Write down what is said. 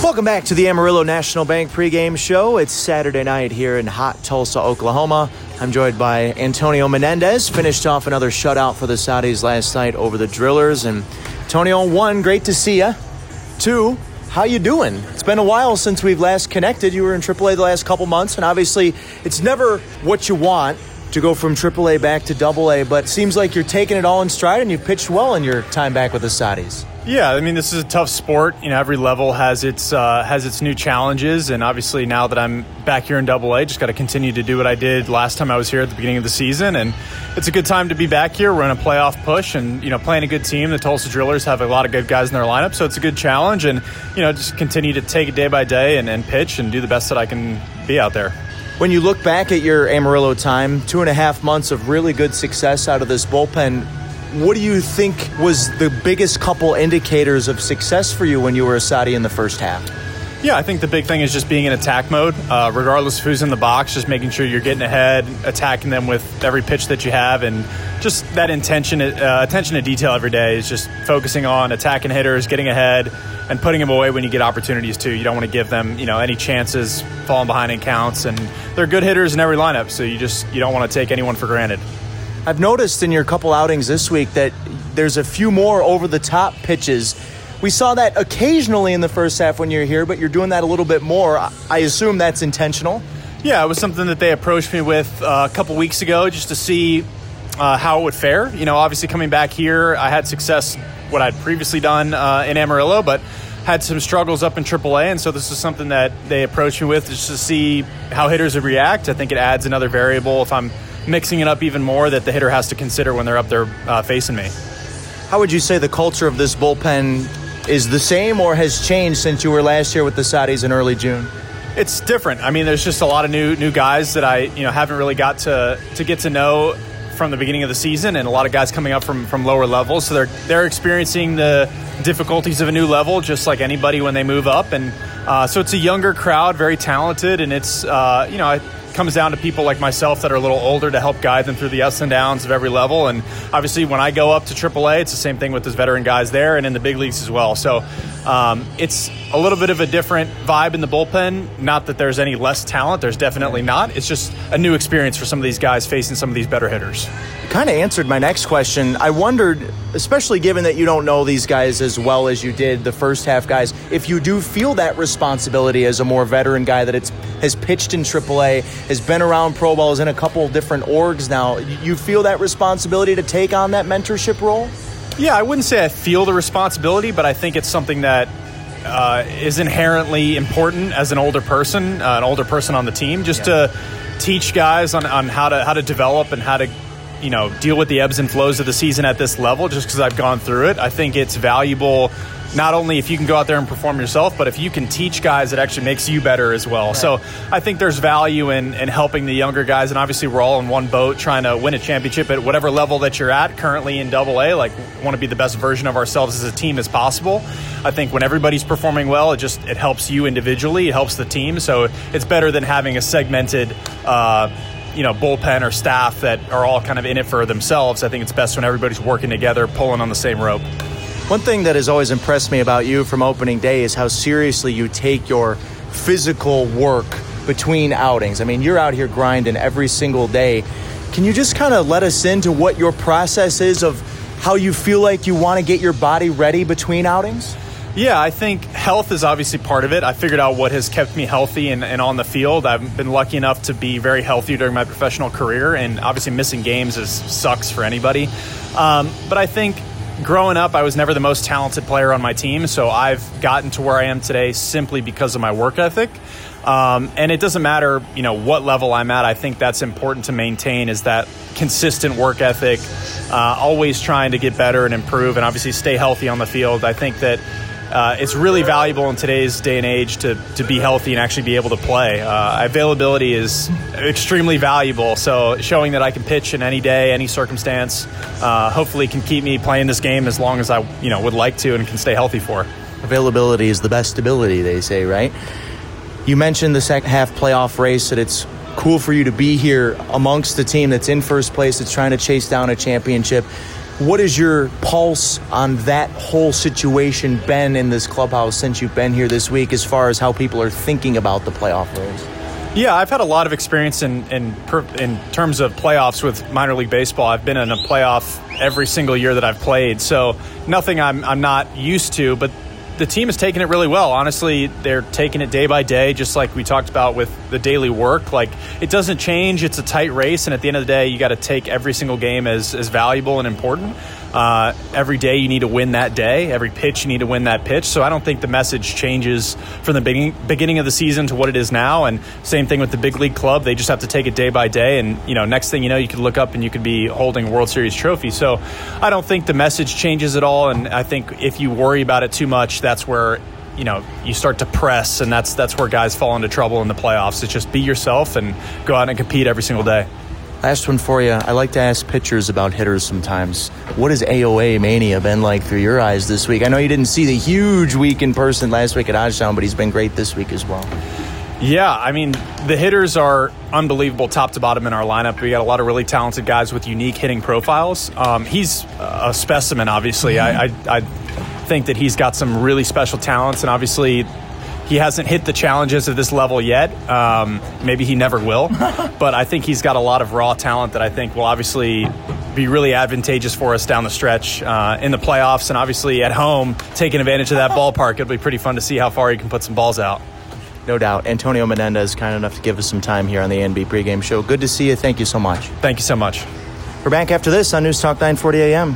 Welcome back to the Amarillo National Bank pregame show. It's Saturday night here in hot Tulsa, Oklahoma. I'm joined by Antonio Menendez. Finished off another shutout for the Saudis last night over the Drillers. And Antonio, 1, great to see you. 2, how you doing? It's been a while since we've last connected. You were in AAA the last couple months, and obviously it's never what you want to go from AAA back to AA, but it seems like you're taking it all in stride and you've pitched well in your time back with the Saudis. Yeah, I mean, this is a tough sport. You know, every level has its new challenges, and obviously now that I'm back here in AA, just got to continue to do what I did last time I was here at the beginning of the season, and it's a good time to be back here. We're in a playoff push, and playing a good team. The Tulsa Drillers have a lot of good guys in their lineup, so it's a good challenge, and just continue to take it day by day and pitch and do the best that I can be out there. When you look back at your Amarillo time, 2.5 months of really good success out of this bullpen, what do you think was the biggest couple indicators of success for you when you were a Saudi in the first half? Yeah, I think the big thing is just being in attack mode, regardless of who's in the box, just making sure you're getting ahead, attacking them with every pitch that you have, and just that attention to detail every day is just focusing on attacking hitters, getting ahead, and putting them away when you get opportunities too. You don't want to give them, any chances falling behind in counts, and they're good hitters in every lineup, so you don't want to take anyone for granted. I've noticed in your couple outings this week that there's a few more over-the-top pitches. We saw that occasionally in the first half when you're here, but you're doing that a little bit more. I assume that's intentional? Yeah, it was something that they approached me with a couple weeks ago just to see how it would fare. Obviously coming back here, I had success what I'd previously done in Amarillo, but had some struggles up in AAA, and so this is something that they approached me with just to see how hitters would react. I think it adds another variable if I'm mixing it up even more that the hitter has to consider when they're up there facing me. How would you say the culture of this bullpen is the same or has changed since you were last year with the Saudis in early June? It's different. I mean, there's just a lot of new guys that I haven't really got to get to know from the beginning of the season, and a lot of guys coming up from lower levels, so they're experiencing the difficulties of a new level just like anybody when they move up, and so it's a younger crowd, very talented, and it's it comes down to people like myself that are a little older to help guide them through the ups and downs of every level. And obviously when I go up to AAA, it's the same thing with those veteran guys there and in the big leagues as well. So it's a little bit of a different vibe in the bullpen. Not that there's any less talent. There's definitely not. It's just a new experience for some of these guys facing some of these better hitters. Kind of answered my next question. I wondered, especially given that you don't know these guys as well as you did the first half guys, if you do feel that responsibility as a more veteran guy that has pitched in AAA, has been around pro ball, is in a couple different orgs now, you feel that responsibility to take on that mentorship role? Yeah, I wouldn't say I feel the responsibility, but I think it's something that is inherently important as an older person on the team, just to teach guys on how to develop and how to deal with the ebbs and flows of the season at this level, just because I've gone through it. I think it's valuable not only if you can go out there and perform yourself, but if you can teach guys, it actually makes you better as well. Right. So I think there's value in helping the younger guys, and obviously we're all in one boat trying to win a championship at whatever level that you're at currently in AA. Like, we want to be the best version of ourselves as a team as possible. I think when everybody's performing well, it helps you individually, it helps the team. So it's better than having a segmented bullpen or staff that are all kind of in it for themselves. I think it's best when everybody's working together, pulling on the same rope. One thing that has always impressed me about you from opening day is how seriously you take your physical work between outings. I mean, you're out here grinding every single day. Can you just kind of let us into what your process is of how you feel like you want to get your body ready between outings? Yeah, I think health is obviously part of it. I figured out what has kept me healthy and on the field. I've been lucky enough to be very healthy during my professional career, and obviously missing games sucks for anybody. But I think growing up, I was never the most talented player on my team, so I've gotten to where I am today simply because of my work ethic. And it doesn't matter, what level I'm at. I think that's important to maintain, is that consistent work ethic, always trying to get better and improve, and obviously stay healthy on the field. I think that it's really valuable in today's day and age to be healthy and actually be able to play. Availability is extremely valuable, so showing that I can pitch in any day, any circumstance, hopefully can keep me playing this game as long as I would like to and can stay healthy for. Availability is the best ability, they say, right? You mentioned the second half playoff race, that it's cool for you to be here amongst the team that's in first place, that's trying to chase down a championship. What has your pulse on that whole situation been in this clubhouse since you've been here this week as far as how people are thinking about the playoff race? Yeah, I've had a lot of experience in terms of playoffs with minor league baseball. I've been in a playoff every single year that I've played, so nothing I'm not used to, but the team is taking it really well. Honestly, they're taking it day by day, just like we talked about with the daily work. Like, it doesn't change. It's a tight race, and at the end of the day, you got to take every single game as valuable and important. Every day you need to win that day. Every pitch you need to win that pitch. So I don't think the message changes from the beginning of the season to what it is now. And same thing with the big league club. They just have to take it day by day. And, next thing you know, you could look up and you could be holding a World Series trophy. So I don't think the message changes at all. And I think if you worry about it too much, that's where you start to press, and that's where guys fall into trouble in the playoffs. It's just be yourself and go out and compete every single day. Last one for you. I like to ask pitchers about hitters sometimes. What has AOA Mania been like through your eyes this week? I know you didn't see the huge week in person last week at Hodgetown, but he's been great this week as well. Yeah, I mean, the hitters are unbelievable top to bottom in our lineup. We got a lot of really talented guys with unique hitting profiles. He's a specimen, obviously. I think that he's got some really special talents, and obviously he hasn't hit the challenges at this level yet. Maybe he never will. But I think he's got a lot of raw talent that I think will obviously be really advantageous for us down the stretch in the playoffs, and obviously at home, taking advantage of that ballpark. It'll be pretty fun to see how far he can put some balls out. No doubt. Antonio Menendez, kind enough to give us some time here on the A&B pregame show. Good to see you. Thank you so much. Thank you so much. We're back after this on News Talk 940 AM.